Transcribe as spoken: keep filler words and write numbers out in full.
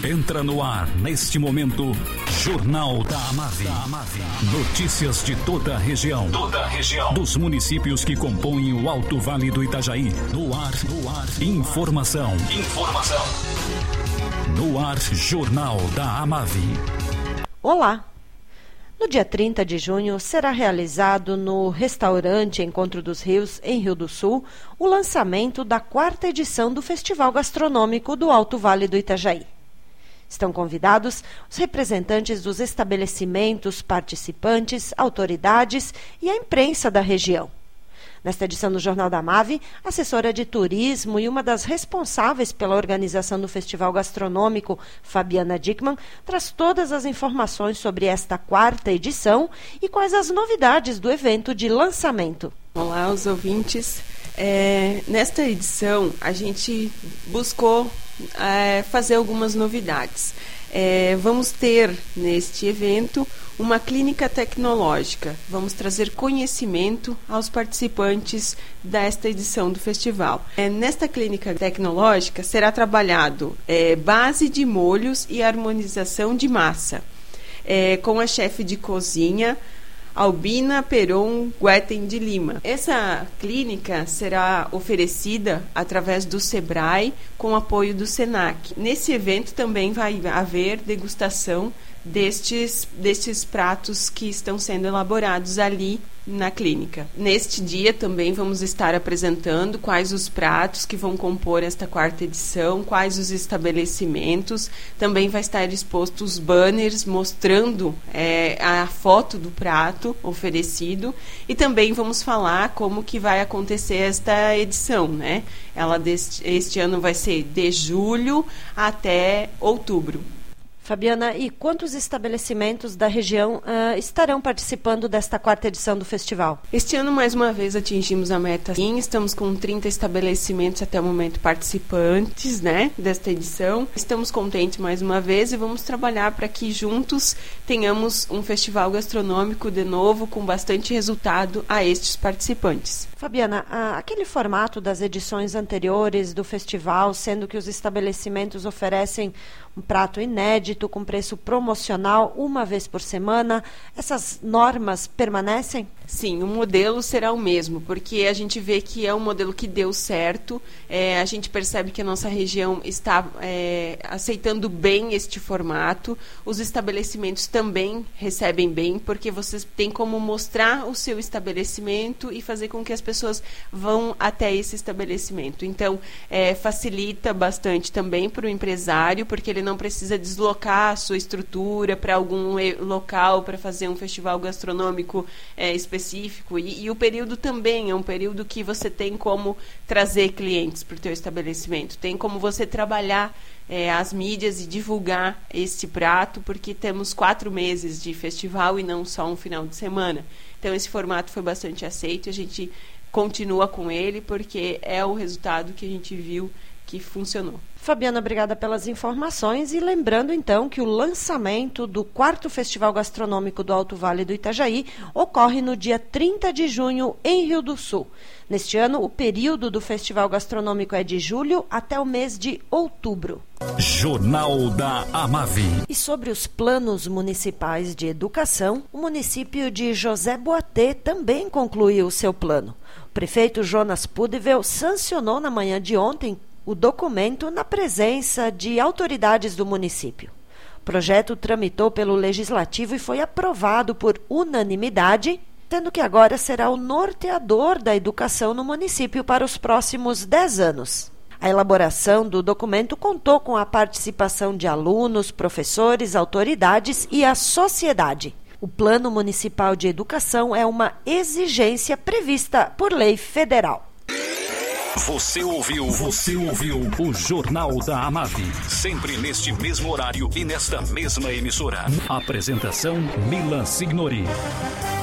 Entra no ar, neste momento, Jornal da Amave. Notícias de toda a região. Toda a região. Dos municípios que compõem o Alto Vale do Itajaí. No ar, no ar. Informação. Informação. No ar, Jornal da Amave. Olá. No dia trinta de junho, será realizado no restaurante Encontro dos Rios, em Rio do Sul, o lançamento da quarta edição do Festival Gastronômico do Alto Vale do Itajaí. Estão convidados os representantes dos estabelecimentos participantes, autoridades e a imprensa da região. Nesta edição do Jornal da Amave, a assessora de turismo e uma das responsáveis pela organização do Festival Gastronômico, Fabiana Dickmann, traz todas as informações sobre esta quarta edição e quais as novidades do evento de lançamento. Olá, os ouvintes. É, nesta edição, a gente buscou é, fazer algumas novidades. É, vamos ter, neste evento, uma clínica tecnológica. Vamos trazer conhecimento aos participantes desta edição do festival. É, nesta clínica tecnológica será trabalhado é, base de molhos e harmonização de massa, é, com a chefe de cozinha, Albina Peron Guetem de Lima. Essa clínica será oferecida através do Sebrae com apoio do Senac. Nesse evento também vai haver degustação destes, destes pratos que estão sendo elaborados ali na clínica. Neste dia também vamos estar apresentando quais os pratos que vão compor esta quarta edição, quais os estabelecimentos. Também vai estar exposto os banners mostrando é, a foto do prato oferecido, e também vamos falar como que vai acontecer esta edição, né? Ela deste, este ano vai ser de julho até outubro. Fabiana, e quantos estabelecimentos da região uh, estarão participando desta quarta edição do festival? Este ano, mais uma vez, atingimos a meta. Sim, estamos com trinta estabelecimentos até o momento participantes, né, desta edição. Estamos contentes mais uma vez e vamos trabalhar para que juntos tenhamos um festival gastronômico de novo com bastante resultado a estes participantes. Fabiana, uh, aquele formato das edições anteriores do festival, sendo que os estabelecimentos oferecem um prato inédito com preço promocional uma vez por semana, essas normas permanecem? Sim, o modelo será o mesmo, porque a gente vê que é um modelo que deu certo, é, a gente percebe que a nossa região está é, aceitando bem este formato, os estabelecimentos também recebem bem, porque você tem como mostrar o seu estabelecimento e fazer com que as pessoas vão até esse estabelecimento. Então, é, facilita bastante também para o empresário, porque ele não precisa deslocar a sua estrutura para algum local para fazer um festival gastronômico é, específico. específico e, e o período também é um período que você tem como trazer clientes para o teu estabelecimento, tem como você trabalhar é, as mídias e divulgar esse prato, porque temos quatro meses de festival e não só um final de semana. Então esse formato foi bastante aceito e a gente continua com ele porque é o resultado que a gente viu que funcionou. Fabiana, obrigada pelas informações e lembrando então que o lançamento do quarto Festival Gastronômico do Alto Vale do Itajaí ocorre no dia trinta de junho em Rio do Sul. Neste ano, o período do Festival Gastronômico é de julho até o mês de outubro. Jornal da Amave. E sobre os planos municipais de educação, o município de José Boatê também concluiu o seu plano. O prefeito Jonas Pudevel sancionou na manhã de ontem o documento na presença de autoridades do município. O projeto tramitou pelo Legislativo e foi aprovado por unanimidade, tendo que agora será o norteador da educação no município para os próximos dez anos. A elaboração do documento contou com a participação de alunos, professores, autoridades e a sociedade. O Plano Municipal de Educação é uma exigência prevista por lei federal. Você ouviu, você ouviu o Jornal da Amave, sempre neste mesmo horário e nesta mesma emissora. Apresentação Milan Signori.